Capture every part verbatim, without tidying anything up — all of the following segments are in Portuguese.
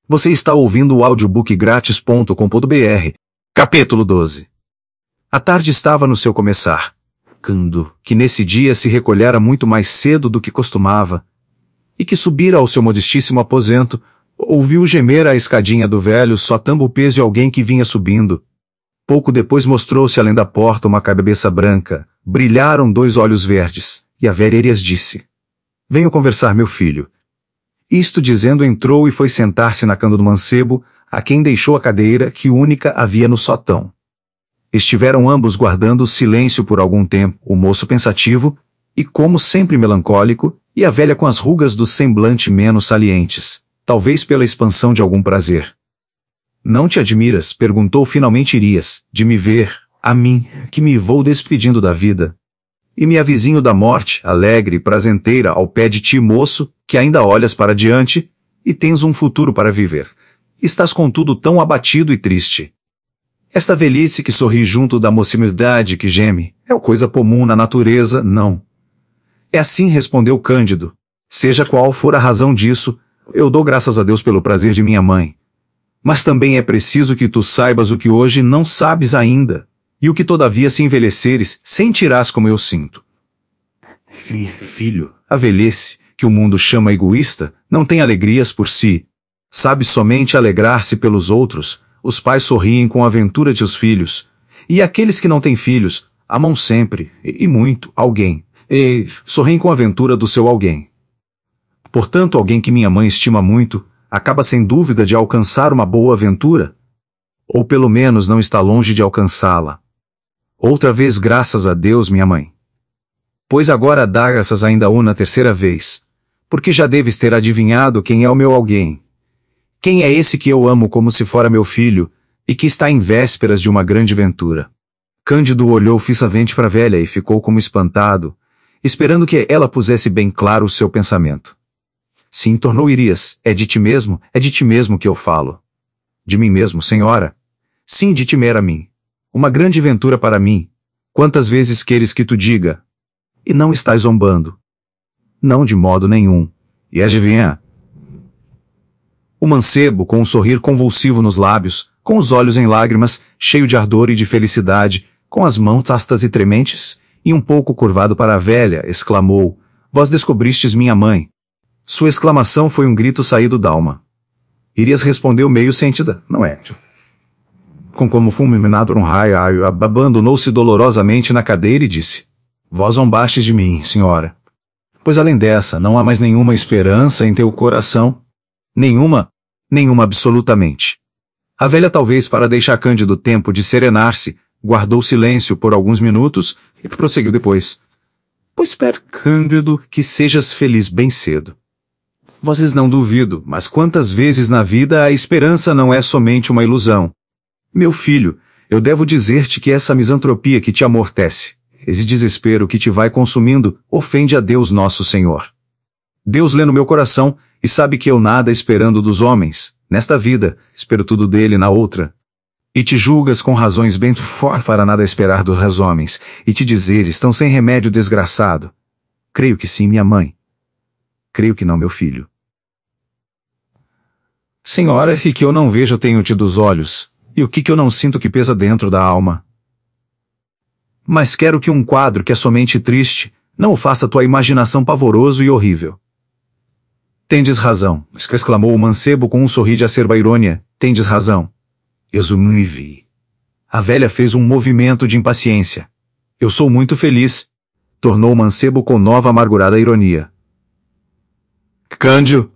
Você está ouvindo o audiobook grátis ponto com ponto br. Capítulo doze. A tarde estava no seu começar. Cando, que nesse dia se recolhera muito mais cedo do que costumava, e que subira ao seu modestíssimo aposento, ouviu gemer a escadinha do velho só tambo peso de alguém que vinha subindo. Pouco depois mostrou-se além da porta uma cabeça branca, brilharam dois olhos verdes, e a velha Irias disse: "Venho conversar, meu filho." Isto dizendo entrou e foi sentar-se na cama do mancebo, a quem deixou a cadeira que única havia no sotão. Estiveram ambos guardando silêncio por algum tempo, o moço pensativo, e como sempre melancólico, e a velha com as rugas do semblante menos salientes, talvez pela expansão de algum prazer. "Não te admiras?" perguntou finalmente Irias, "de me ver, a mim, que me vou despedindo da vida, e me avizinho da morte, alegre e prazenteira ao pé de ti, moço, que ainda olhas para diante, e tens um futuro para viver. Estás contudo tão abatido e triste. Esta velhice que sorri junto da mocidade que geme, é coisa comum na natureza, não?" "É assim", respondeu Cândido. "Seja qual for a razão disso, eu dou graças a Deus pelo prazer de minha mãe. Mas também é preciso que tu saibas o que hoje não sabes ainda, e o que todavia se envelheceres, sentirás como eu sinto. Filho, a velhice, que o mundo chama egoísta, não tem alegrias por si. Sabe somente alegrar-se pelos outros. Os pais sorriem com a ventura de os filhos, e aqueles que não têm filhos, amam sempre, e, e muito, alguém, e sorriem com a ventura do seu alguém. Portanto, alguém que minha mãe estima muito, acaba sem dúvida de alcançar uma boa aventura, ou pelo menos não está longe de alcançá-la. Outra vez graças a Deus, minha mãe. Pois agora dá graças ainda uma terceira vez, porque já deves ter adivinhado quem é o meu alguém. Quem é esse que eu amo como se fora meu filho, e que está em vésperas de uma grande ventura?" Cândido olhou fixamente para a velha e ficou como espantado, esperando que ela pusesse bem claro o seu pensamento. "Sim", tornou Irias, "é de ti mesmo, é de ti mesmo que eu falo." "De mim mesmo, senhora?" "Sim, de ti mesmo a mim. Uma grande ventura para mim. Quantas vezes queres que tu diga? E não estás zombando?" "Não, de modo nenhum. E adivinha?" O mancebo, com um sorrir convulsivo nos lábios, com os olhos em lágrimas, cheio de ardor e de felicidade, com as mãos astas e trementes, e um pouco curvado para a velha, exclamou: "Vós descobristes minha mãe." Sua exclamação foi um grito saído d'alma. Irias respondeu meio sentida: "Não é." Com como fulminado um raio, abandonou-se dolorosamente na cadeira e disse: "Vós zombastes de mim, senhora. Pois além dessa, não há mais nenhuma esperança em teu coração?" "Nenhuma, nenhuma absolutamente." A velha, talvez para deixar Cândido tempo de serenar-se, guardou silêncio por alguns minutos e prosseguiu depois: "Pois espero, Cândido, que sejas feliz bem cedo. Vozes não duvido, mas quantas vezes na vida a esperança não é somente uma ilusão. Meu filho, eu devo dizer-te que essa misantropia que te amortece, esse desespero que te vai consumindo, ofende a Deus nosso Senhor. Deus lê no meu coração, e sabe que eu nada esperando dos homens, nesta vida, espero tudo dele na outra. E te julgas com razões bem fortes para nada esperar dos homens, e te dizer, estão sem remédio desgraçado. Creio que sim, minha mãe. Creio que não, meu filho. Senhora, e que eu não vejo tenho-te dos olhos, e o que que eu não sinto que pesa dentro da alma. Mas quero que um quadro que é somente triste, não o faça tua imaginação pavoroso e horrível." "Tendes razão", exclamou o mancebo com um sorriso de acerba irônia, "tendes razão. Eu me vi." A velha fez um movimento de impaciência. "Eu sou muito feliz", tornou o mancebo com nova amargurada ironia. "Cândido."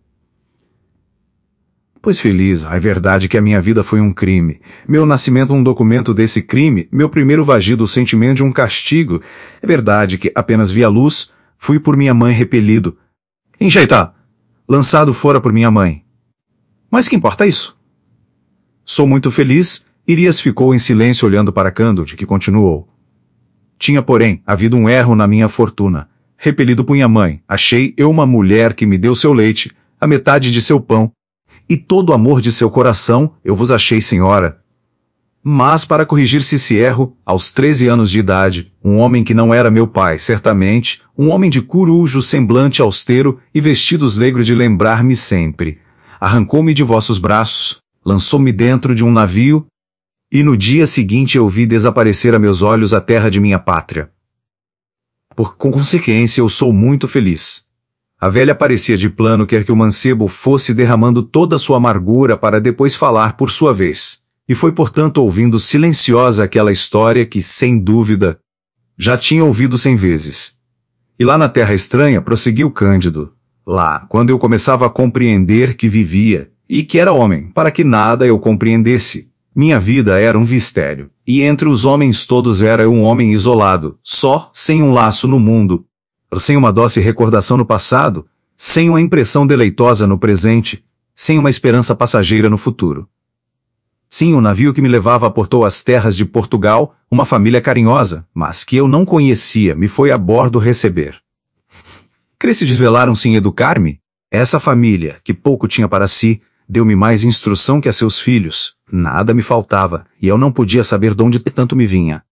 "Pois feliz, é verdade que a minha vida foi um crime, meu nascimento um documento desse crime, meu primeiro vagido o sentimento de um castigo. É verdade que apenas vi a luz, fui por minha mãe repelido. Enjeita! Lançado fora por minha mãe. Mas que importa isso? Sou muito feliz." Irias ficou em silêncio olhando para Cândido, que continuou: "Tinha, porém, havido um erro na minha fortuna. Repelido por minha mãe, achei eu uma mulher que me deu seu leite, a metade de seu pão, e todo o amor de seu coração, eu vos achei, senhora. Mas para corrigir-se esse erro, aos treze anos de idade, um homem que não era meu pai, certamente, um homem de curujo semblante austero e vestidos negros de lembrar-me sempre, arrancou-me de vossos braços, lançou-me dentro de um navio, e no dia seguinte eu vi desaparecer a meus olhos a terra de minha pátria. Por consequência eu sou muito feliz. A velha parecia de plano quer que o mancebo fosse derramando toda a sua amargura para depois falar por sua vez, e foi portanto ouvindo silenciosa aquela história que, sem dúvida, já tinha ouvido cem vezes. E lá na terra estranha prosseguiu Cândido, lá, quando eu começava a compreender que vivia, e que era homem, para que nada eu compreendesse. Minha vida era um mistério, e entre os homens todos era eu um homem isolado, só, sem um laço no mundo, sem uma doce recordação no passado, sem uma impressão deleitosa no presente, sem uma esperança passageira no futuro. Sim, o navio que me levava aportou às terras de Portugal, uma família carinhosa, mas que eu não conhecia, me foi a bordo receber. Cresci desvelaram-se em educar-me. Essa família, que pouco tinha para si, deu-me mais instrução que a seus filhos. Nada me faltava, e eu não podia saber de onde tanto me vinha.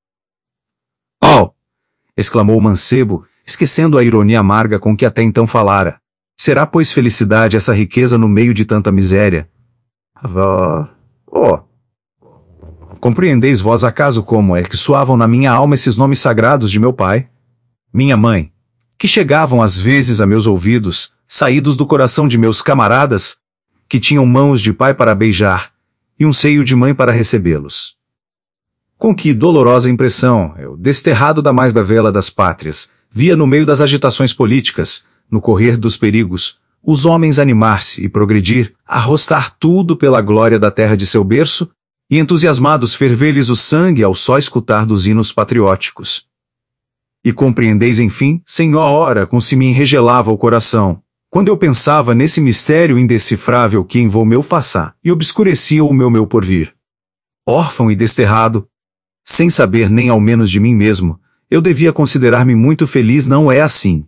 Oh! Exclamou o mancebo, esquecendo a ironia amarga com que até então falara. Será, pois, felicidade essa riqueza no meio de tanta miséria? Avó... Oh! Compreendeis vós acaso como é que soavam na minha alma esses nomes sagrados de meu pai? Minha mãe, que chegavam às vezes a meus ouvidos, saídos do coração de meus camaradas, que tinham mãos de pai para beijar, e um seio de mãe para recebê-los. Com que dolorosa impressão, eu, desterrado da mais bela das pátrias, via no meio das agitações políticas, no correr dos perigos, os homens animar-se e progredir, arrostar tudo pela glória da terra de seu berço, e entusiasmados ferver-lhes o sangue ao só escutar dos hinos patrióticos. E compreendeis, enfim, senhora, com se me enregelava o coração, quando eu pensava nesse mistério indecifrável que em vou meu passar e obscurecia o meu meu porvir. Órfão e desterrado, sem saber nem ao menos de mim mesmo, eu devia considerar-me muito feliz, não é assim?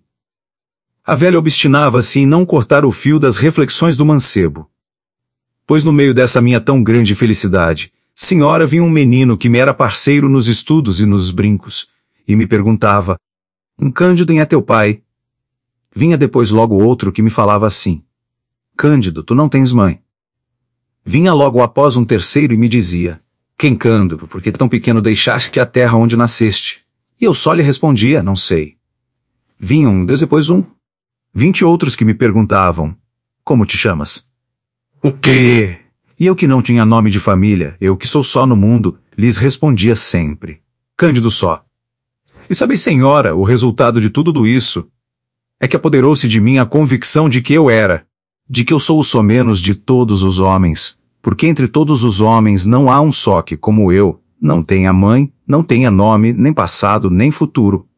A velha obstinava-se em não cortar o fio das reflexões do mancebo. Pois no meio dessa minha tão grande felicidade, senhora, vinha um menino que me era parceiro nos estudos e nos brincos, e me perguntava, um Cândido é teu pai? Vinha depois logo outro que me falava assim, Cândido, tu não tens mãe. Vinha logo após um terceiro e me dizia, quem Cândido, porque tão pequeno deixaste a terra onde nasceste? E eu só lhe respondia, não sei. Vinha um, depois um, vinte outros que me perguntavam, como te chamas? O quê? E eu que não tinha nome de família, eu que sou só no mundo, lhes respondia sempre, Cândido só. E sabeis, senhora, o resultado de tudo isso é que apoderou-se de mim a convicção de que eu era, de que eu sou o só menos de todos os homens, porque entre todos os homens não há um só que, como eu, não tenha mãe, não tenha nome, nem passado, nem futuro.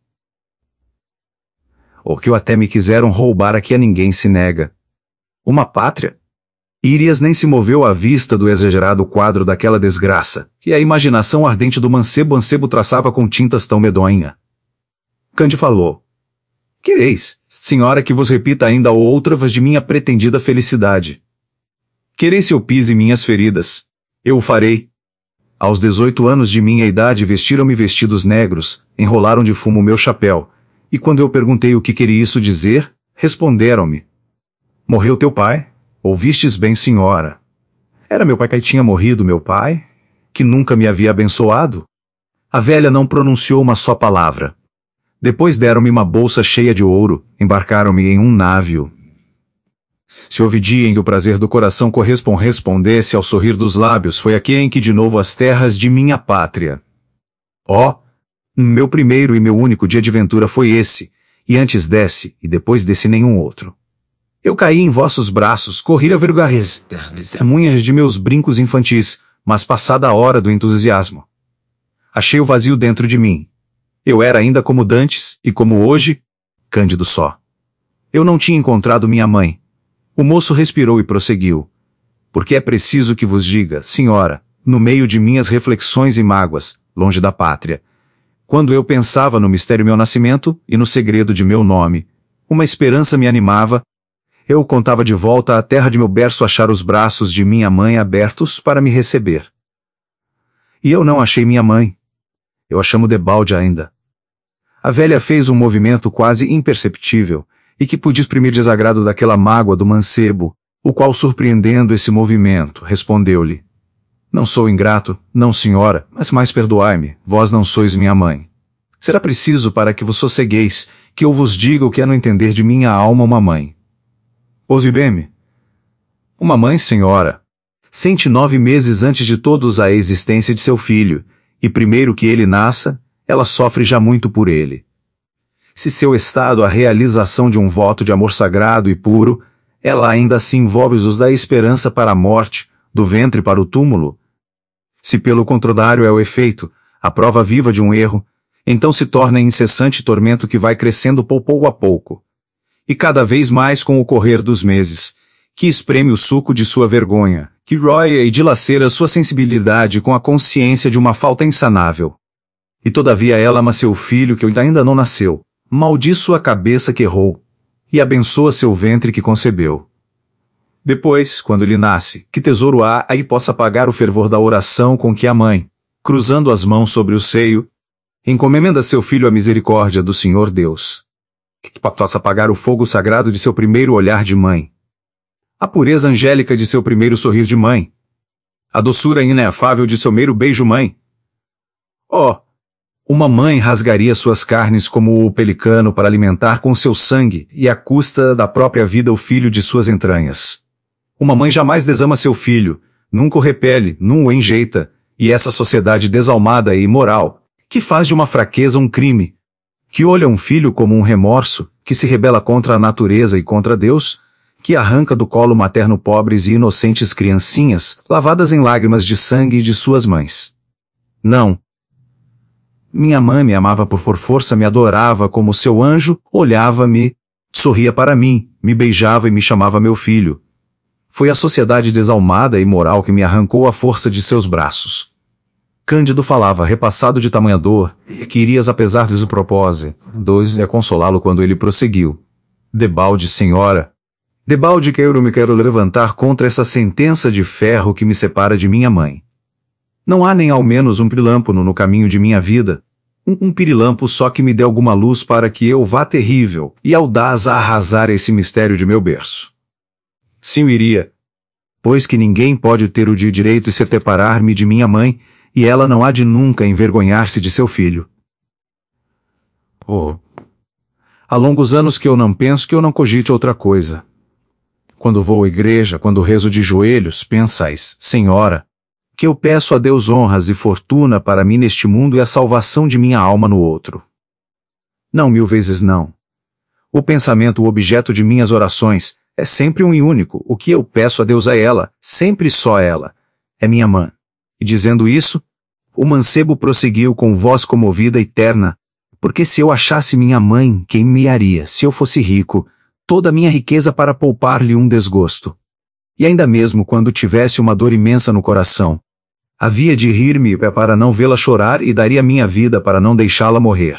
O que eu até me quiseram roubar aqui a ninguém se nega. Uma pátria? Írias nem se moveu à vista do exagerado quadro daquela desgraça, que a imaginação ardente do mancebo mancebo traçava com tintas tão medonha. Cândido falou. Quereis, senhora, que vos repita ainda outra vez de minha pretendida felicidade. Quereis se eu pise minhas feridas? Eu o farei. Aos dezoito anos de minha idade vestiram-me vestidos negros, enrolaram de fumo meu chapéu, e quando eu perguntei o que queria isso dizer, responderam-me. Morreu teu pai? Ouvistes bem, senhora. Era meu pai que tinha morrido, meu pai? Que nunca me havia abençoado? A velha não pronunciou uma só palavra. Depois deram-me uma bolsa cheia de ouro, embarcaram-me em um navio. Se houve dia em que o prazer do coração correspondesse ao sorrir dos lábios, foi aquele em que de novo as terras de minha pátria. Ó, oh, meu primeiro e meu único dia de ventura foi esse, e antes desse, e depois desse nenhum outro. Eu caí em vossos braços, corri a vergonha testemunhas de meus brincos infantis, mas passada a hora do entusiasmo. Achei o vazio dentro de mim. Eu era ainda como dantes, e como hoje, Cândido só. Eu não tinha encontrado minha mãe. O moço respirou e prosseguiu. Porque é preciso que vos diga, senhora, no meio de minhas reflexões e mágoas, longe da pátria, quando eu pensava no mistério meu nascimento e no segredo de meu nome, uma esperança me animava. Eu contava de volta à terra de meu berço achar os braços de minha mãe abertos para me receber. E eu não achei minha mãe. Eu a chamo debalde ainda. A velha fez um movimento quase imperceptível, e que podia exprimir desagrado daquela mágoa do mancebo, O qual, surpreendendo esse movimento, respondeu-lhe: Não sou ingrato, não, senhora, mas mais perdoai-me, vós não sois minha mãe. Será preciso, para que vos sossegueis, que eu vos diga o que é no entender de minha alma uma mãe. Ouve bem-me. Uma mãe, senhora, sente nove meses antes de todos a existência de seu filho, e primeiro que ele nasça, ela sofre já muito por ele. Se seu estado a realização de um voto de amor sagrado e puro, ela ainda assim envolve os da esperança para a morte, do ventre para o túmulo. Se pelo contrário é o efeito, a prova viva de um erro, então se torna incessante tormento que vai crescendo pouco a pouco. E cada vez mais com o correr dos meses, que espreme o suco de sua vergonha, que rói e dilacera sua sensibilidade com a consciência de uma falta insanável. E todavia ela ama seu filho que ainda não nasceu, maldiz sua cabeça que errou, e abençoa seu ventre que concebeu. Depois, quando ele nasce, que tesouro há aí possa pagar o fervor da oração com que a mãe, cruzando as mãos sobre o seio, encomenda seu filho à misericórdia do Senhor Deus, que possa apagar o fogo sagrado de seu primeiro olhar de mãe, a pureza angélica de seu primeiro sorrir de mãe, a doçura inefável de seu primeiro beijo mãe. Oh! Uma mãe rasgaria suas carnes como o pelicano para alimentar com seu sangue e à custa da própria vida o filho de suas entranhas. Uma mãe jamais desama seu filho, nunca o repele, nunca o enjeita, e essa sociedade desalmada e imoral, que faz de uma fraqueza um crime, que olha um filho como um remorso, que se rebela contra a natureza e contra Deus, que arranca do colo materno pobres e inocentes criancinhas, lavadas em lágrimas de sangue de suas mães. Não. Minha mãe me amava por por força, me adorava como seu anjo, olhava-me, sorria para mim, me beijava e me chamava meu filho. Foi a sociedade desalmada e imoral que me arrancou à força de seus braços. Cândido falava, repassado de tamanha dor, que irias apesar de seu propósito, dois a consolá-lo quando ele prosseguiu. Debalde, senhora, debalde quero me quero levantar contra essa sentença de ferro que me separa de minha mãe. Não há nem ao menos um pirilampo no caminho de minha vida, um, um pirilampo só que me dê alguma luz para que eu vá terrível e audaz a arrasar esse mistério de meu berço. Sim, eu iria, pois que ninguém pode ter o direito de separar-me de minha mãe, e ela não há de nunca envergonhar-se de seu filho. Oh! Há longos anos que eu não penso, que eu não cogite outra coisa. Quando vou à igreja, quando rezo de joelhos, pensais, senhora, que eu peço a Deus honras e fortuna para mim neste mundo e a salvação de minha alma no outro. Não, mil vezes não. O pensamento, o objeto de minhas orações, é sempre um e único. O que eu peço a Deus é ela, sempre só ela. É minha mãe. E dizendo isso, o mancebo prosseguiu com voz comovida e terna, porque se eu achasse minha mãe, quem me haria, se eu fosse rico, toda a minha riqueza para poupar-lhe um desgosto? E ainda mesmo quando tivesse uma dor imensa no coração, havia de rir-me para não vê-la chorar e daria minha vida para não deixá-la morrer.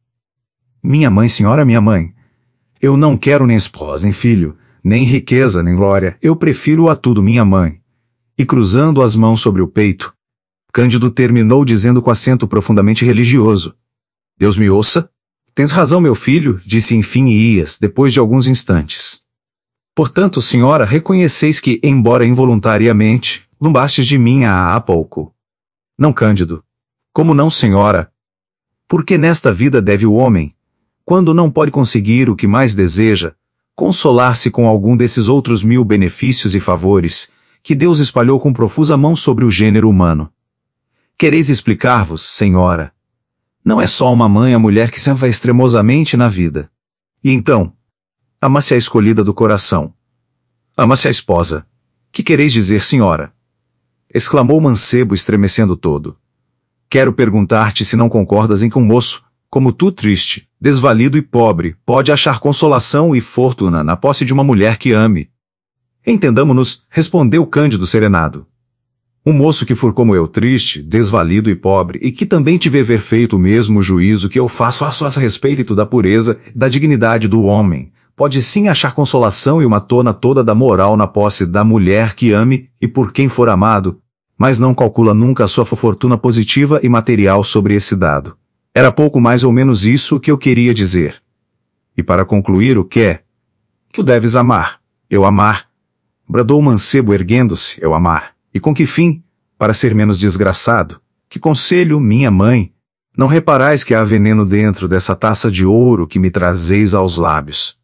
Minha mãe, senhora, minha mãe, eu não quero nem esposa, nem filho, nem riqueza, nem glória, eu prefiro a tudo minha mãe. E cruzando as mãos sobre o peito, Cândido terminou dizendo com acento profundamente religioso: Deus me ouça? Tens razão, meu filho, disse enfim Ias, depois de alguns instantes. Portanto, senhora, reconheceis que, embora involuntariamente, zombastes de mim há, há pouco. Não, Cândido. Como não, senhora? Porque nesta vida deve o homem, quando não pode conseguir o que mais deseja, consolar-se com algum desses outros mil benefícios e favores, que Deus espalhou com profusa mão sobre o gênero humano. Quereis explicar-vos, senhora? Não é só uma mãe a mulher que se ama extremosamente na vida. E então, ama-se a escolhida do coração. Ama-se a esposa. Que quereis dizer, senhora? Exclamou o mancebo estremecendo todo. Quero perguntar-te se não concordas em que um moço, como tu, triste, desvalido e pobre, pode achar consolação e fortuna na posse de uma mulher que ame. Entendamo-nos, respondeu Cândido serenado. Um moço que for como eu, triste, desvalido e pobre, e que também tiver feito o mesmo juízo que eu faço a respeito da pureza, da dignidade do homem, pode sim achar consolação e uma tona toda da moral na posse da mulher que ame e por quem for amado, mas não calcula nunca a sua fortuna positiva e material sobre esse dado. Era pouco mais ou menos isso que eu queria dizer. E para concluir, o que é? Que o deves amar, eu amar. Bradou o mancebo erguendo-se, eu amar. E com que fim? Para ser menos desgraçado. Que conselho, minha mãe? Não reparais que há veneno dentro dessa taça de ouro que me trazeis aos lábios.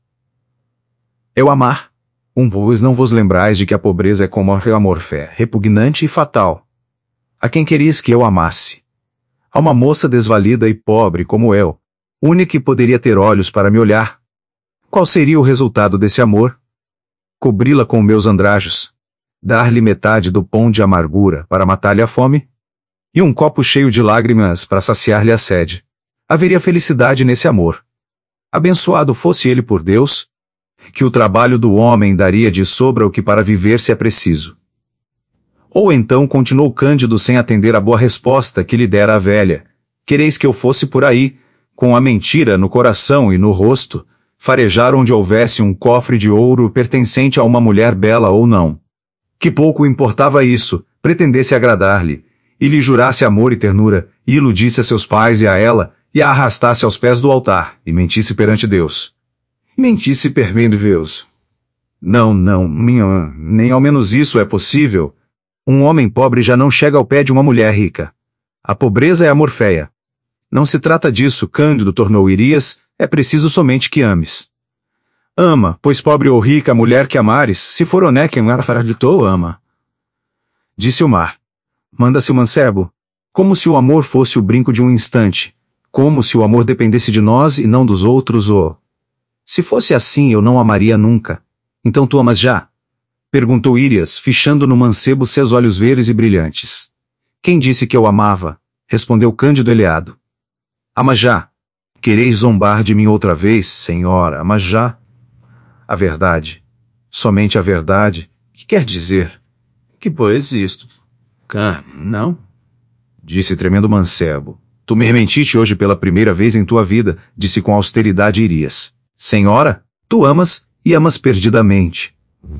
Eu amar. Um pois não vos lembrais de que a pobreza é como a amorfé, repugnante e fatal. A quem queris que eu amasse? A uma moça desvalida e pobre como eu, única que poderia ter olhos para me olhar. Qual seria o resultado desse amor? Cobri-la com meus andrajos? Dar-lhe metade do pão de amargura para matar-lhe a fome? E um copo cheio de lágrimas para saciar-lhe a sede? Haveria felicidade nesse amor. Abençoado fosse ele por Deus, que o trabalho do homem daria de sobra o que para viver se é preciso. Ou então continuou Cândido sem atender a boa resposta que lhe dera a velha. Quereis que eu fosse por aí, com a mentira no coração e no rosto, farejar onde houvesse um cofre de ouro pertencente a uma mulher bela ou não. Que pouco importava isso, pretendesse agradar-lhe, e lhe jurasse amor e ternura, e iludisse a seus pais e a ela, e a arrastasse aos pés do altar, e mentisse perante Deus. Mentisse perante Deus. Não, não, minha, nem ao menos isso é possível. Um homem pobre já não chega ao pé de uma mulher rica. A pobreza é a morféia. Não se trata disso, Cândido, tornou Irias, é preciso somente que ames. Ama, pois pobre ou rica a mulher que amares, se for honesto quem arfaraditou, ama. Disse o mar. Manda-se o mancebo. Como se o amor fosse o brinco de um instante. Como se o amor dependesse de nós e não dos outros, oh. Se fosse assim eu não amaria nunca. Então tu amas já? Perguntou Irias, fichando no mancebo seus olhos verdes e brilhantes. Quem disse que eu amava? Respondeu Cândido eleado. Ama já. Quereis zombar de mim outra vez, senhora, ama já? A verdade. Somente a verdade. Que quer dizer? Que pois isto? Cá, não? Disse tremendo mancebo. Tu me mentiste hoje pela primeira vez em tua vida, disse com austeridade Irias. Senhora, tu amas, e amas perdidamente.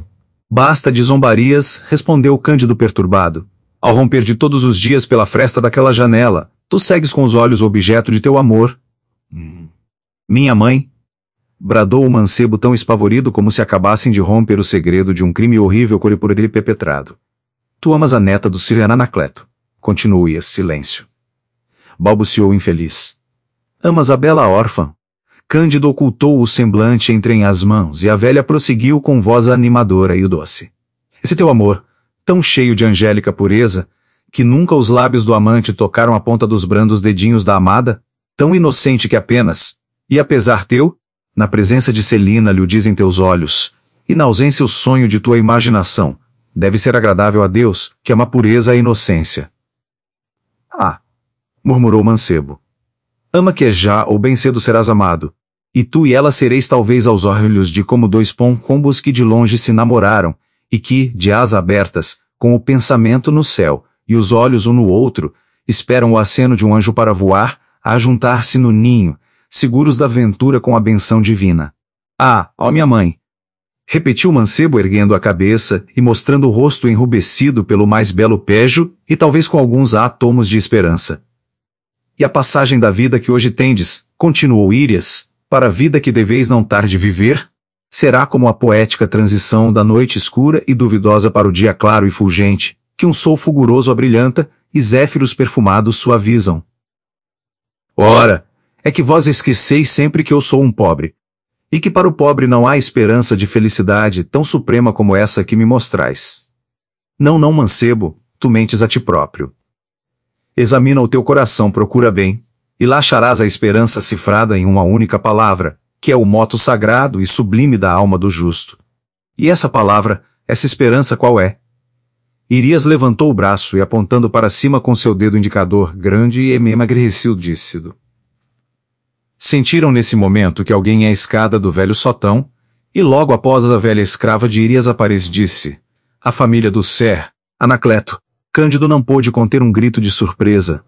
Basta de zombarias, respondeu Cândido perturbado. Ao romper de todos os dias pela fresta daquela janela, tu segues com os olhos o objeto de teu amor. Hum. Minha mãe? Bradou o mancebo tão espavorido como se acabassem de romper o segredo de um crime horrível por ele perpetrado. Tu amas a neta do Sir Anacleto. Continuou Irias silêncio. Balbuciou infeliz. Amas a bela órfã. Cândido ocultou o semblante entre as mãos e a velha prosseguiu com voz animadora e doce. Esse teu amor, tão cheio de angélica pureza, que nunca os lábios do amante tocaram a ponta dos brandos dedinhos da amada, tão inocente que apenas, e apesar teu, na presença de Celina lhe o dizem teus olhos, e na ausência o sonho de tua imaginação, deve ser agradável a Deus, que ama a pureza e a inocência. Ah! Murmurou o mancebo. Ama que já ou bem cedo serás amado, e tu e ela sereis talvez aos olhos de como dois pombos que de longe se namoraram, e que, de asas abertas, com o pensamento no céu, e os olhos um no outro, esperam o aceno de um anjo para voar, a juntar-se no ninho, seguros da ventura com a benção divina. Ah, ó minha mãe! Repetiu o mancebo erguendo a cabeça e mostrando o rosto enrubescido pelo mais belo pejo, e talvez com alguns átomos de esperança. E a passagem da vida que hoje tendes, continuou Irias, para a vida que deveis não tarde viver, será como a poética transição da noite escura e duvidosa para o dia claro e fulgente, que um sol fulguroso abrilhanta, e zéfiros perfumados suavizam. Ora, é que vós esqueceis sempre que eu sou um pobre, e que para o pobre não há esperança de felicidade tão suprema como essa que me mostrais. Não, não, mancebo, tu mentes a ti próprio. Examina o teu coração, procura bem, e lá acharás a esperança cifrada em uma única palavra, que é o moto sagrado e sublime da alma do justo. E essa palavra, essa esperança qual é? Irias levantou o braço e apontando para cima com seu dedo indicador grande e emagrecido disse. Sentiram nesse momento que alguém é a escada do velho sotão, e logo após a velha escrava de Irias aparece disse, a família do Ser, Anacleto. Cândido não pôde conter um grito de surpresa,